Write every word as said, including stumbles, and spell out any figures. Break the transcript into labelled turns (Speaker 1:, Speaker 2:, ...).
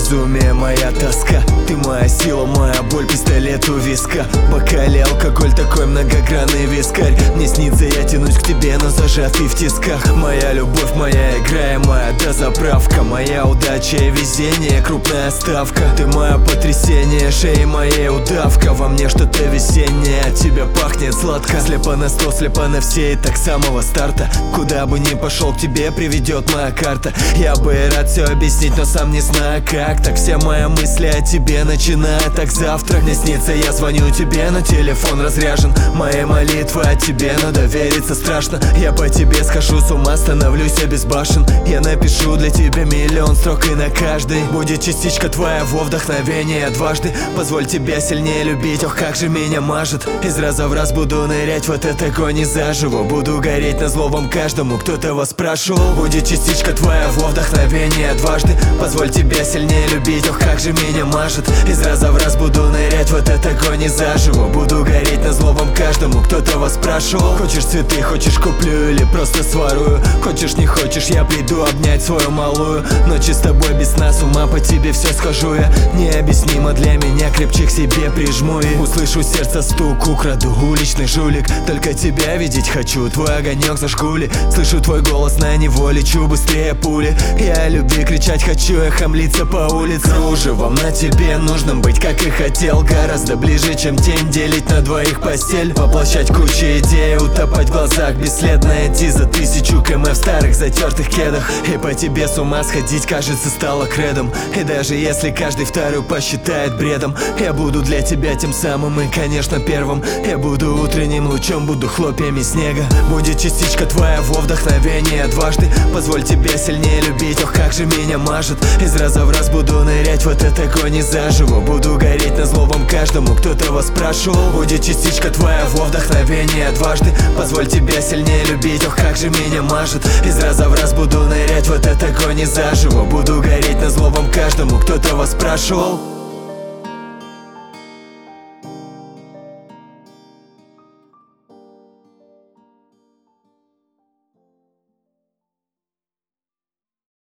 Speaker 1: безумие, моя тоска. Ты моя сила, моя боль, пистолет у виска. Бокале алкоголь, такой многогранный вискарь. Мне снится, я тянусь к тебе, но зажатый в тисках. Моя любовь, моя игра и моя дозаправка. Моя удача и везение, крупная ставка. Ты мое потрясение, шеи моей удавка. Во мне что-то весеннее, от тебя пахнет сладко. Слепо на сто, слепо на все, и так с самого старта. Куда бы ни пошел, к тебе приведет моя карта. Я бы и рад все объяснить, но сам не знаю как. Так все мои мысли о тебе, начиная так завтра. Мне снится, я звоню тебе, но телефон разряжен. Мои молитвы о тебе, но довериться страшно. Я по тебе схожу с ума, становлюсь обезбашен. Я напишу для тебя миллион строк, и на каждый будет частичка твоего вдохновения дважды. Позволь тебя сильнее любить, ох, как же меня мажет. Из раза в раз буду нырять в этот огонь и заживо. Буду гореть на злом каждому, кто того спрашивал. Будет частичка твоего вдохновения дважды. Позволь тебя сильнее любить, ох, как же меня мажет. Из раза в раз буду нырять в этот огонь и заживо. Буду гореть на злом каждому, кто того спрашивал. Хочешь цветы, хочешь куплю или просто сворую. Хочешь, не хочешь, я приду обнять свою малую. Ночи с тобой без сна, с ума по тебе все схожу я. Необъяснимо для меня, крепче к себе прижму и услышу сердце стук, украду уличный жулик. Только тебя видеть хочу, твой огонек зажгули. Слышу твой голос на него, лечу быстрее пули. Я о любви кричать хочу, эхом литься по улице. Кружевом на тебе нужно быть, как и хотел. Гораздо ближе, чем тень, делить на двоих постель. Воплощать кучу идей, утопать в глазах бесследно. Идти за тысячу км в старых затертых кедах. И по тебе с ума сходить, кажется, стало кредом. И даже если каждый второй посчитает бредом, я буду для тебя тем самым и, конечно, первым. Я буду утренним лучом, буду хлопьями снега. Будет частичка твоего вдохновения дважды. Позволь тебя сильнее любить, ох, как же меня мажет. Из раза в раз буду нырять в этот огонь и заживо. Буду гореть на злом каждому, кто того спрашивал. Будет частичка твоего вдохновения дважды. Позволь тебя сильнее любить, ох, как же меня мажет. Из раза в раз буду нырять в этот огонь и заживо. Буду гореть на злом каждому, кто того спрашивал.